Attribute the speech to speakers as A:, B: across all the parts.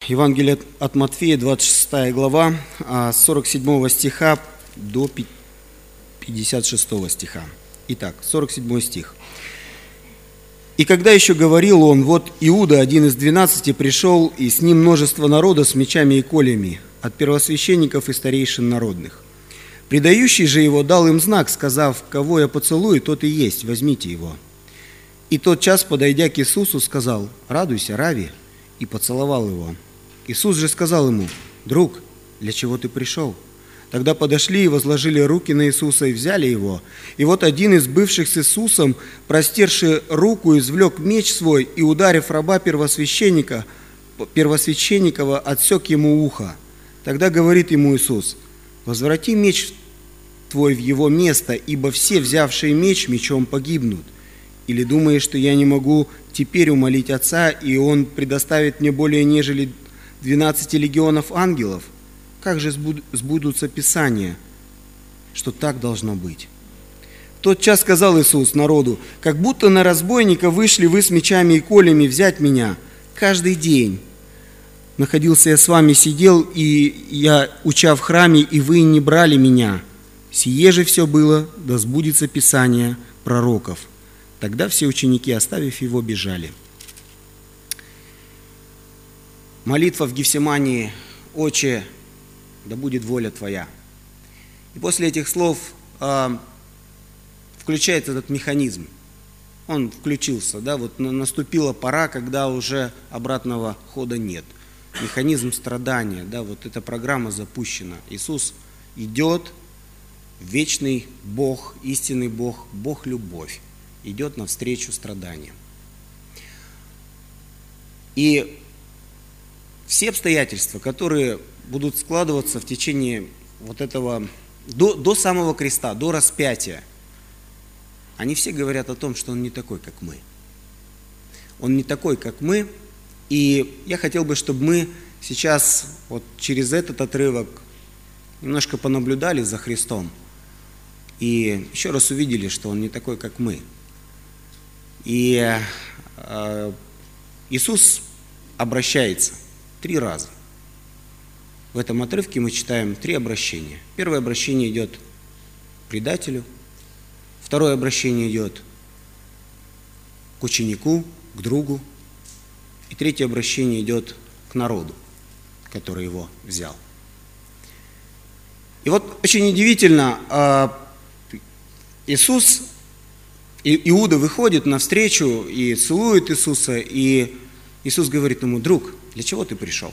A: Евангелие от Матфея, 26 глава, с 47 стиха до 56 стиха. Итак, 47 стих. «И когда еще говорил он, вот Иуда, один из 12, пришел, и с ним множество народа с мечами и кольями, от первосвященников и старейшин народных. Предающий же его дал им знак, сказав, кого я поцелую, тот и есть, возьмите его. И тотчас, подойдя к Иисусу, сказал, радуйся, Рави, и поцеловал его. Иисус же сказал ему, друг, для чего ты пришел? Тогда подошли и возложили руки на Иисуса и взяли его. И вот один из бывших с Иисусом, простерши руку, извлек меч свой и, ударив раба первосвященникова, отсек ему ухо. Тогда говорит ему Иисус, возврати меч твой в его место, ибо все, взявшие меч, мечом погибнут. Или думаешь, что я не могу теперь умолить Отца, и Он предоставит мне более нежели 12 легионов ангелов? Как же сбудутся Писания, что так должно быть? В тот час сказал Иисус народу, как будто на разбойника вышли вы с мечами и колями взять меня. Каждый день находился я с вами, сидел, и я уча в храме, и вы не брали меня. Сие же все было, да сбудется Писание пророков. Тогда все ученики, оставив его, бежали». Молитва в Гефсимании: «Отче, да будет воля Твоя». И после этих слов включается этот механизм. Он включился, да, вот наступила пора, когда уже обратного хода нет. Механизм страдания, да, вот эта программа запущена. Иисус идет, вечный Бог, истинный Бог, Бог-любовь, идет навстречу страданиям. И все обстоятельства, которые будут складываться в течение вот этого, до самого креста, до распятия, они все говорят о том, что Он не такой, как мы. Он не такой, как мы. И я хотел бы, чтобы мы сейчас вот через этот отрывок немножко понаблюдали за Христом и еще раз увидели, что Он не такой, как мы. И Иисус обращается 3 раза. В этом отрывке мы читаем 3 обращения. Первое обращение идет к предателю, второе обращение идет к ученику, к другу, и третье обращение идет к народу, который его взял. И вот очень удивительно, Иисус, Иуда выходит навстречу и целует Иисуса, и Иисус говорит ему: друг, для чего ты пришел?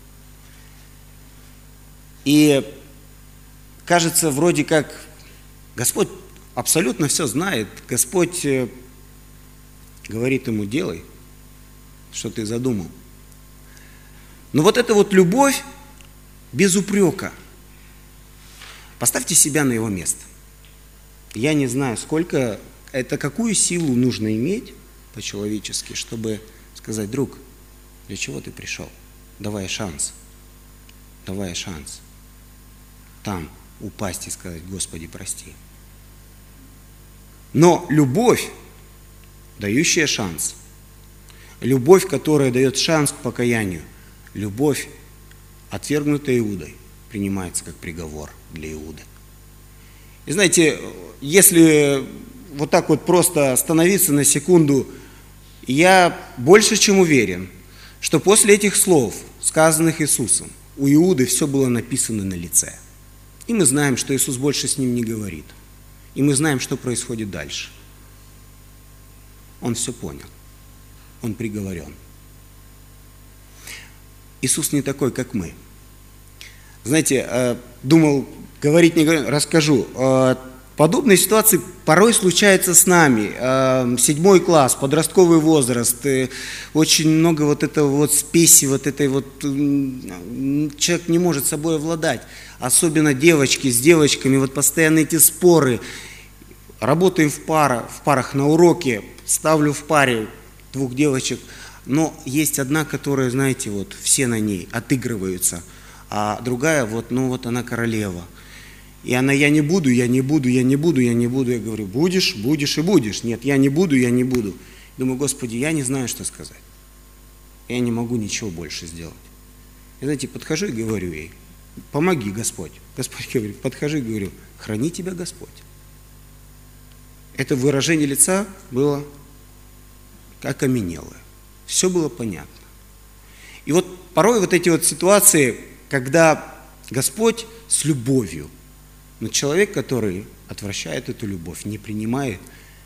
A: И кажется, вроде как Господь абсолютно все знает. Господь говорит ему: делай, что ты задумал. Но вот эта вот любовь без упрека. Поставьте себя на его место. Я не знаю, какую силу нужно иметь по-человечески, чтобы сказать: друг, для чего ты пришел? Давай шанс. Давай шанс. Там упасть и сказать: Господи, прости. Но любовь, дающая шанс, любовь, которая дает шанс к покаянию, любовь, отвергнутая Иудой, принимается как приговор для Иуды. И знаете, если вот так вот просто остановиться на секунду, я больше чем уверен, что после этих слов, сказанных Иисусом, у Иуды все было написано на лице. И мы знаем, что Иисус больше с ним не говорит. И мы знаем, что происходит дальше. Он все понял. Он приговорен. Иисус не такой, как мы. Знаете, думал, говорить не говорю, расскажу. Подобные ситуации порой случаются с нами. 7 класс, подростковый возраст, очень много вот этого вот спеси, вот этой вот, человек не может собой овладать. Особенно девочки с девочками, вот постоянно эти споры. Работаем в парах на уроке, ставлю в паре 2 девочек, но есть одна, которая, знаете, вот все на ней отыгрываются, а другая вот, она королева. И она: я не буду. Я говорю: будешь и будешь. Нет, я не буду. Думаю: Господи, я не знаю, что сказать. Я не могу ничего больше сделать. Я, знаете, подхожу и говорю ей: помоги, Господь. Господь говорит: подхожу и говорю: храни тебя Господь. Это выражение лица было окаменелое. Все было понятно. И вот порой вот эти вот ситуации, когда Господь с любовью, но человек, который отвращает эту любовь, не принимает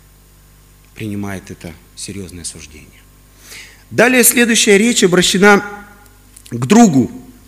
A: это серьезное суждение. Далее следующая речь обращена к другу.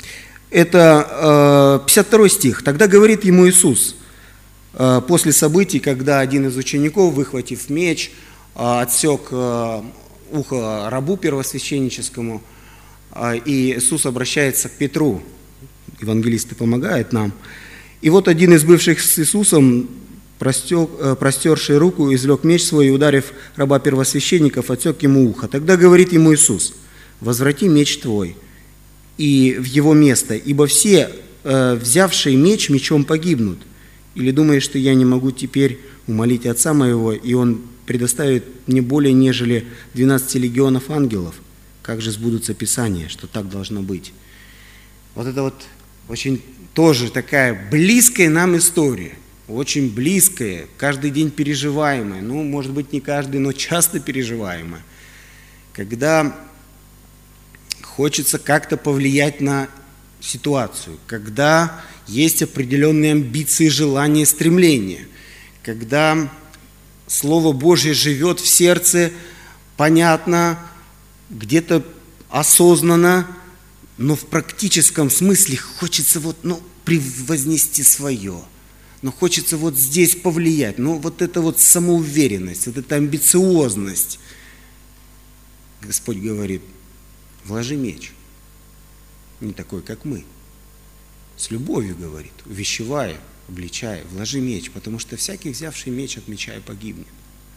A: Это 52 стих. Тогда говорит ему Иисус, после событий, когда один из учеников, выхватив меч, отсек ухо рабу первосвященническому, и Иисус обращается к Петру. Евангелисты помогают нам. И вот один из бывших с Иисусом, простерший руку, извлек меч свой и, ударив раба первосвященников, отсек ему ухо. Тогда говорит ему Иисус: возврати меч твой и в его место, ибо все, взявшие меч, мечом погибнут. Или думаешь, что я не могу теперь умолить Отца моего, и Он предоставит мне более нежели 12 легионов ангелов? Как же сбудутся Писания, что так должно быть? Вот это вот очень тоже такая близкая нам история, очень близкая, каждый день переживаемая, ну, может быть, не каждый, но часто переживаемая, когда хочется как-то повлиять на ситуацию, когда есть определенные амбиции, желания, стремления, когда Слово Божье живет в сердце, понятно, где-то осознанно, но в практическом смысле хочется превознести свое, но хочется вот здесь повлиять, вот эта вот самоуверенность, вот эта амбициозность. Господь говорит: вложи меч, не такой, как мы. С любовью говорит, увещевая, обличая: вложи меч, потому что всякий, взявший меч от меча, погибнет.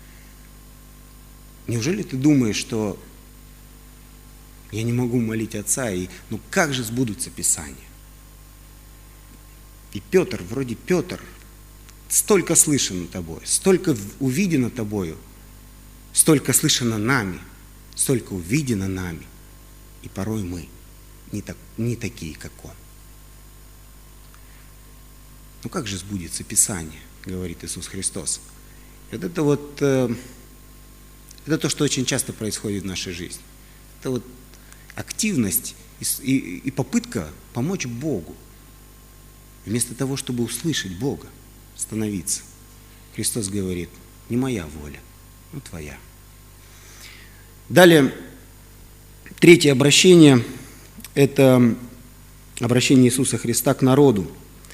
A: Неужели ты думаешь, что я не могу молить Отца, как же сбудутся Писания? И Петр, столько слышано тобой, столько увидено тобою, столько слышано нами, столько увидено нами, и порой мы не такие, как он. Как же сбудется Писание, говорит Иисус Христос. Это то, что очень часто происходит в нашей жизни. Это вот активность и попытка помочь Богу, вместо того, чтобы услышать Бога, становиться. Христос говорит: не моя воля, но твоя. Далее, третье обращение – это обращение Иисуса Христа к народу.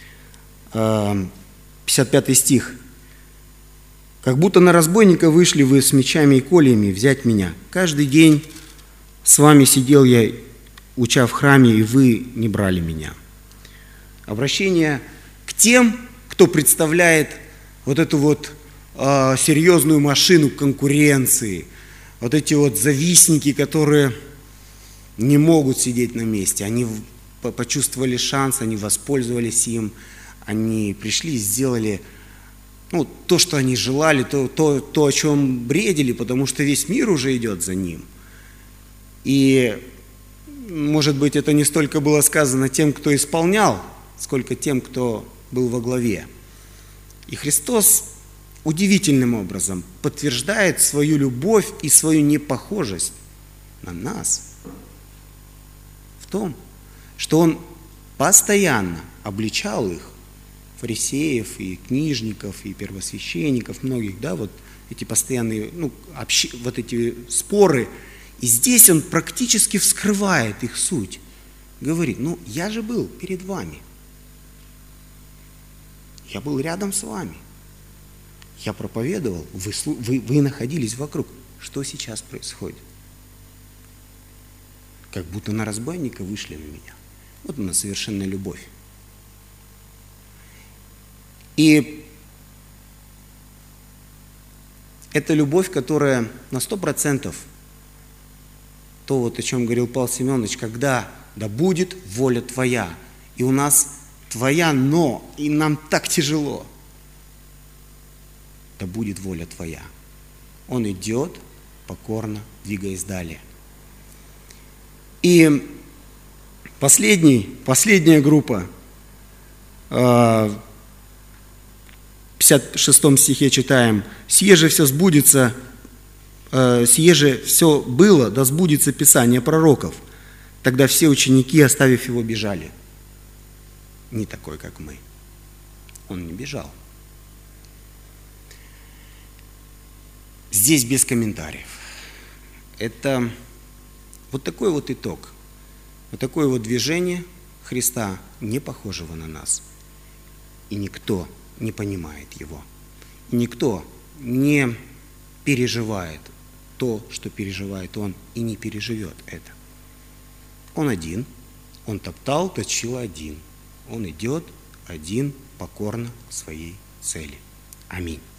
A: 55 стих. «Как будто на разбойника вышли вы с мечами и кольями взять меня. Каждый день с вами сидел я, уча в храме, и вы не брали меня». Обращение к тем, кто представляет вот эту вот серьезную машину конкуренции, вот эти вот завистники, которые не могут сидеть на месте. Они почувствовали шанс, они воспользовались им, они пришли и сделали то, что они желали, то, о чем бредили, потому что весь мир уже идет за ним. И, может быть, это не столько было сказано тем, кто исполнял, сколько тем, кто был во главе. И Христос удивительным образом подтверждает свою любовь и свою непохожесть на нас в том, что Он постоянно обличал их, фарисеев и книжников, и первосвященников, многих, эти постоянные, эти споры. И здесь Он практически вскрывает их суть. Говорит: я же был перед вами. Я был рядом с вами. Я проповедовал, вы находились вокруг. Что сейчас происходит? Как будто на разбойника вышли на меня. Вот она, совершенная любовь. И это любовь, которая на 100%, то, о чем говорил Павел Семенович, когда да будет воля Твоя. И у нас Твоя, но, и нам так тяжело. Да будет воля Твоя. Он идет, покорно двигаясь далее. И Последняя группа, в 56 стихе читаем: «Сие же все сбудется, сие же все было, да сбудется Писание пророков». Тогда все ученики, оставив его, бежали. Не такой, как мы. Он не бежал. Здесь без комментариев. Это вот такой вот итог. Вот такое вот движение Христа, не похожего на нас. И никто не понимает его. И никто не переживает то, что переживает он, и не переживет это. Он один, он топтал, точил один. Он идет один покорно к своей цели. Аминь.